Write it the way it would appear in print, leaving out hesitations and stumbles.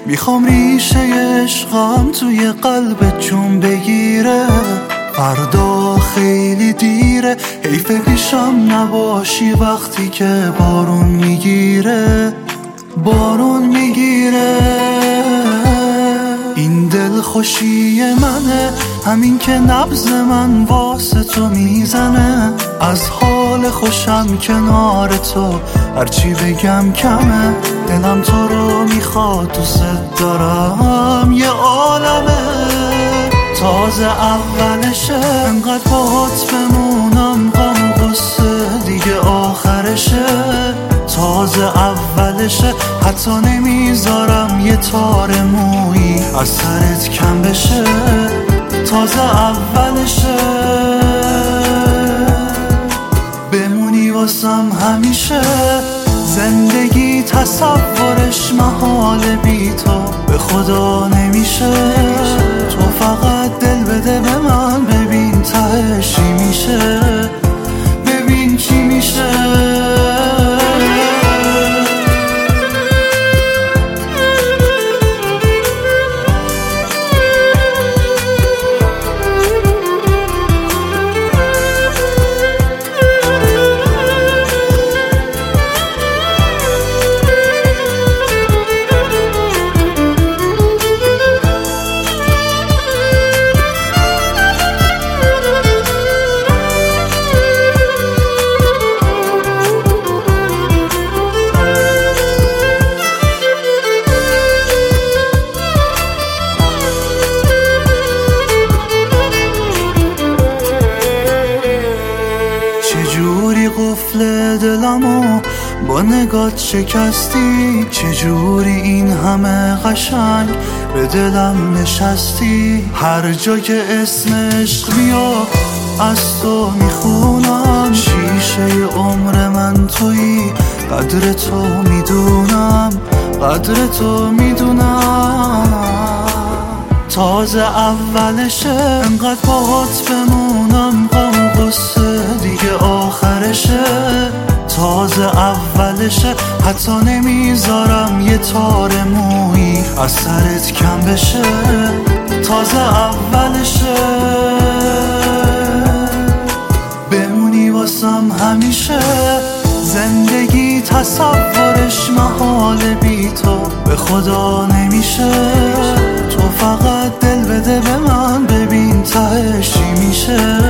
میخوام ریشه عشقم توی قلبت جون بگیره. فردا خیلی دیره، حیف پیشم نباشی وقتی که بارون میگیره. بارون میگیره. این دل خوشی منه، همین که نبض من واسه تو میزنه. از حال خوشم کنار تو، هرچی بگم کمه. دلم تو رو میخواد، دوست دارم، یه عالمه. تازه اولشه، انقدر باهات بمونم غم و غصه دیگه آخرشه. تازه اولشه، حتی نمیذارم یه تار مویی از سرت کم بشه. تازه اولشه، بمونی واسم همیشه. زندگی تصورش محال بی تو به خدا نمیشه. تو فقط دل بده به من، ببین تهش چی میشه. ببین چی میشه. چجوری قفل دلمو با نگات شکستی، چجوری این همه قشنگ به دلم نشستی. هر جا که اسم عشق بیاد از تو میخونم. شیشه عمر من تویی، قدر تو میدونم، قدر تو میدونم. تازه اولشه، انقدر باهات بمونم غم و غصه دیگه آخرشه. تازه اولشه، حتی نمیذارم یه تار مویی از سرت کم بشه. تازه اولشه، بمونی واسم همیشه. زندگی تصورش محال بی تو به خدا نمیشه. تو فقط دل بده به من، ببین تهش چی میشه.